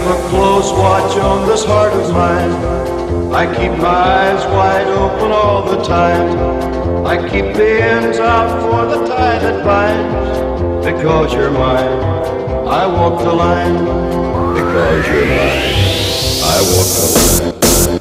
a close watch on this heart of mine. I keep my eyes wide open all the time. I keep the ends out for the tie that binds. Because you're mine, I walk the line. Because you're mine, I walk the line.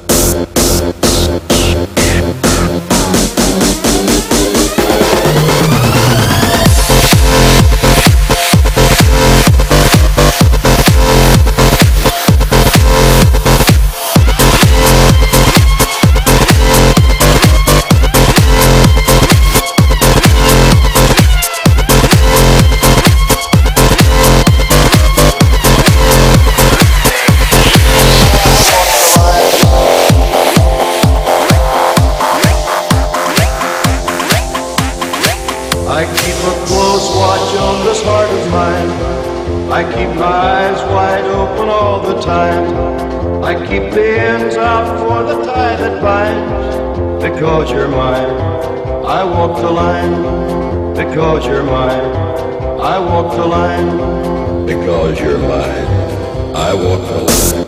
I keep a close watch on this heart of mine. I keep my eyes wide open all the time. I keep the ends out for the tie that binds. Because you're mine, I walk the line. Because you're mine, I walk the line. Because you're mine, I walk the line.